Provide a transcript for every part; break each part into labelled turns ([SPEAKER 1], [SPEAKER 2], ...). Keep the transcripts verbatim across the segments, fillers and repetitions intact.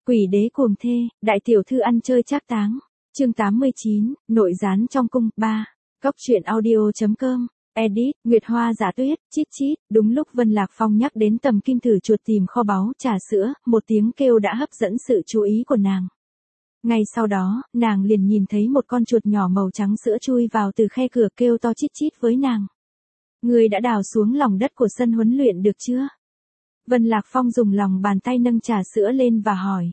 [SPEAKER 1] Quỷ đế cuồng thê, đại tiểu thư ăn chơi trác táng. Chương tám mươi chín, nội gián trong cung, ba. Góc truyện audio.com. Edit, Nguyệt Hoa Giả Tuyết, chít chít, đúng lúc Vân Lạc Phong nhắc đến tầm kim thử chuột tìm kho báu, trà sữa, một tiếng kêu đã hấp dẫn sự chú ý của nàng. Ngay sau đó, nàng liền nhìn thấy một con chuột nhỏ màu trắng sữa chui vào từ khe cửa kêu to chít chít với nàng. Ngươi đã đào xuống lòng đất của sân huấn luyện được chưa? Vân Lạc Phong dùng lòng bàn tay nâng trà sữa lên và hỏi.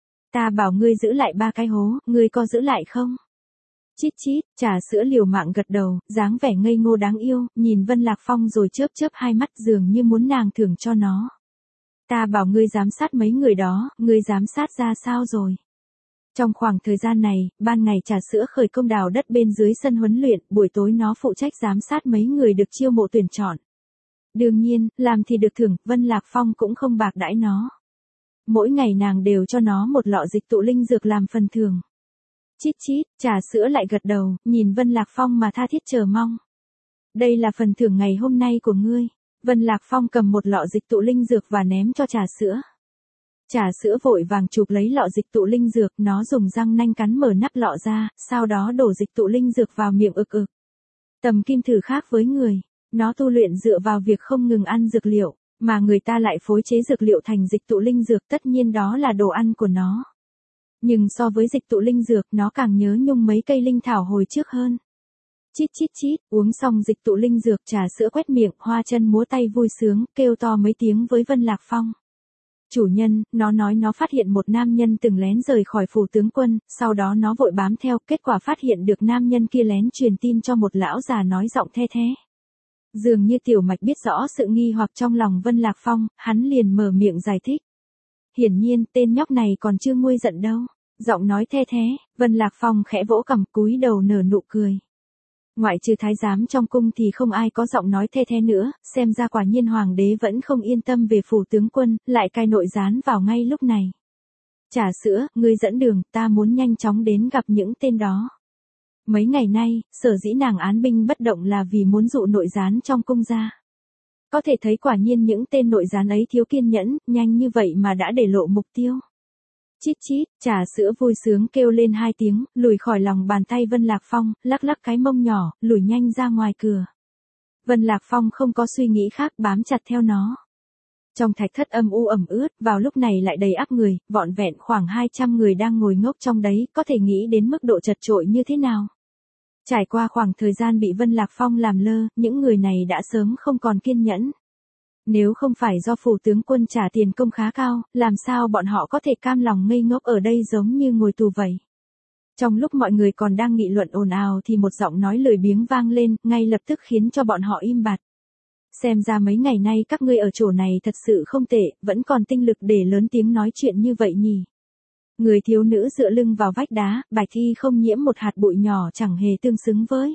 [SPEAKER 1] Ta bảo ngươi giữ lại ba cái hố, ngươi có giữ lại không? Chít chít, trà sữa liều mạng gật đầu, dáng vẻ ngây ngô đáng yêu, nhìn Vân Lạc Phong rồi chớp chớp hai mắt dường như muốn nàng thưởng cho nó. Ta bảo ngươi giám sát mấy người đó, ngươi giám sát ra sao rồi? Trong khoảng thời gian này, ban ngày trà sữa khởi công đào đất bên dưới sân huấn luyện, buổi tối nó phụ trách giám sát mấy người được chiêu mộ tuyển chọn. Đương nhiên, làm thì được thưởng, Vân Lạc Phong cũng không bạc đãi nó. Mỗi ngày nàng đều cho nó một lọ dịch tụ linh dược làm phần thưởng. Chít chít, trà sữa lại gật đầu, nhìn Vân Lạc Phong mà tha thiết chờ mong. Đây là phần thưởng ngày hôm nay của ngươi. Vân Lạc Phong cầm một lọ dịch tụ linh dược và ném cho trà sữa. Trà sữa vội vàng chụp lấy lọ dịch tụ linh dược, nó dùng răng nanh cắn mở nắp lọ ra, sau đó đổ dịch tụ linh dược vào miệng ực ực. Tầm kim thử khác với người, nó tu luyện dựa vào việc không ngừng ăn dược liệu, mà người ta lại phối chế dược liệu thành dịch tụ linh dược, tất nhiên đó là đồ ăn của nó. Nhưng so với dịch tụ linh dược, nó càng nhớ nhung mấy cây linh thảo hồi trước hơn. Chít chít chít, uống xong dịch tụ linh dược, trà sữa quét miệng, hoa chân múa tay vui sướng, kêu to mấy tiếng với Vân Lạc Phong. Chủ nhân, nó nói nó phát hiện một nam nhân từng lén rời khỏi phủ tướng quân, sau đó nó vội bám theo, kết quả phát hiện được nam nhân kia lén truyền tin cho một lão già nói giọng the thế. Dường như Tiểu Mạch biết rõ sự nghi hoặc trong lòng Vân Lạc Phong, hắn liền mở miệng giải thích. Hiển nhiên, tên nhóc này còn chưa nguôi giận đâu. Giọng nói the thế, Vân Lạc Phong khẽ vỗ cằm cúi đầu nở nụ cười. Ngoại trừ thái giám trong cung thì không ai có giọng nói the thế nữa, xem ra quả nhiên hoàng đế vẫn không yên tâm về phủ tướng quân, lại cai nội gián vào ngay lúc này. Trà sữa, ngươi dẫn đường, ta muốn nhanh chóng đến gặp những tên đó. Mấy ngày nay, sở dĩ nàng án binh bất động là vì muốn dụ nội gián trong cung ra. Có thể thấy quả nhiên những tên nội gián ấy thiếu kiên nhẫn, nhanh như vậy mà đã để lộ mục tiêu. Chít chít, trà sữa vui sướng kêu lên hai tiếng, lùi khỏi lòng bàn tay Vân Lạc Phong, lắc lắc cái mông nhỏ, lùi nhanh ra ngoài cửa. Vân Lạc Phong không có suy nghĩ khác, bám chặt theo nó. Trong thạch thất âm u ẩm ướt, vào lúc này lại đầy ắp người, vọn vẹn khoảng hai trăm người đang ngồi ngốc trong đấy, có thể nghĩ đến mức độ chật chội như thế nào. Trải qua khoảng thời gian bị Vân Lạc Phong làm lơ, những người này đã sớm không còn kiên nhẫn. Nếu không phải do phủ tướng quân trả tiền công khá cao, làm sao bọn họ có thể cam lòng ngây ngốc ở đây giống như ngồi tù vậy. Trong lúc mọi người còn đang nghị luận ồn ào thì một giọng nói lười biếng vang lên, ngay lập tức khiến cho bọn họ im bặt. Xem ra mấy ngày nay các ngươi ở chỗ này thật sự không tệ, vẫn còn tinh lực để lớn tiếng nói chuyện như vậy nhỉ. Người thiếu nữ dựa lưng vào vách đá, bạch y không nhiễm một hạt bụi nhỏ chẳng hề tương xứng với.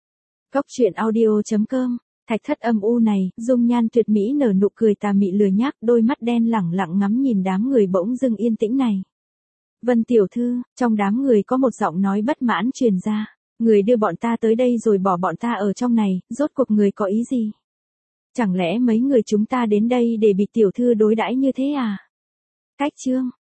[SPEAKER 1] Góc truyện audio.com. Thạch thất âm u này, dung nhan tuyệt mỹ nở nụ cười tà mị lười nhác, đôi mắt đen lẳng lặng ngắm nhìn đám người bỗng dưng yên tĩnh này. Vân tiểu thư, trong đám người có một giọng nói bất mãn truyền ra. Người đưa bọn ta tới đây rồi bỏ bọn ta ở trong này, rốt cuộc người có ý gì? Chẳng lẽ mấy người chúng ta đến đây để bị tiểu thư đối đãi như thế à? Cách chương,